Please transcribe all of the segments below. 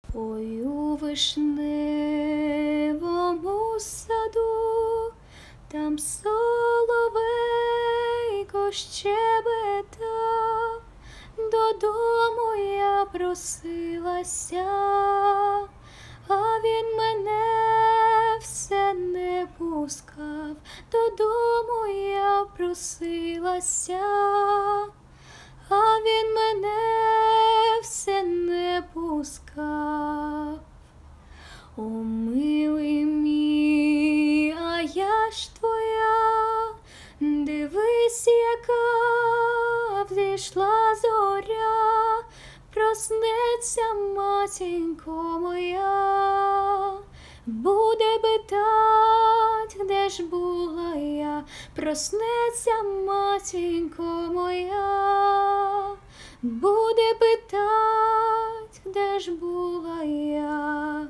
Ой, у вишневому саду, там соловейко щебетав, додому я просилася, а він мене все не пускав, додому я просилася, а він мене все не пускав. О, милий мій, а я ж твоя, дивись, яка взійшла зоря, проснеться матінко моя, буде питать, де ж була я, проснеться матінко моя, буде питать, де ж була я.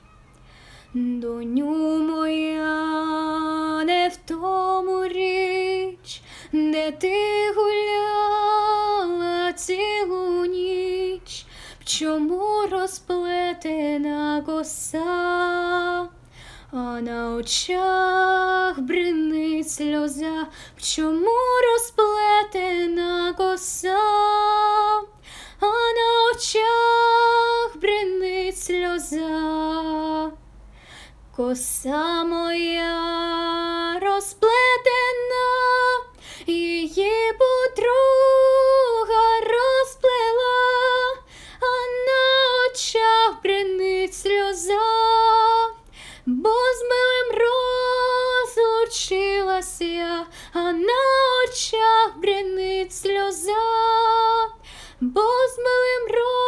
Доню моя, не в тому річ, де ти гуляла цілу ніч, в чому розплетена коса, а на очах бринить сльоза, в чому розплетена коса, а на очах бринить сльоза. Коса моя розплетена, її подруга розплела, а на очах бринить сльоза, бо з милим розлучилась я, а на очах бринить сльоза, бо з милим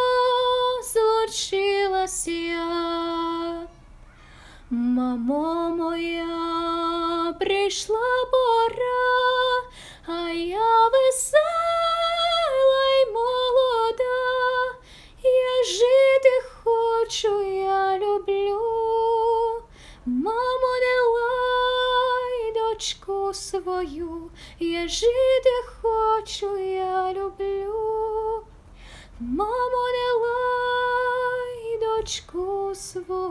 розлучилась я. Мамо моя, прийшла пора, а я весела й молода, я жити хочу, я люблю. Мамо, не лай дочку свою, я жити хочу, я люблю. Мамо, не лай дочку свою.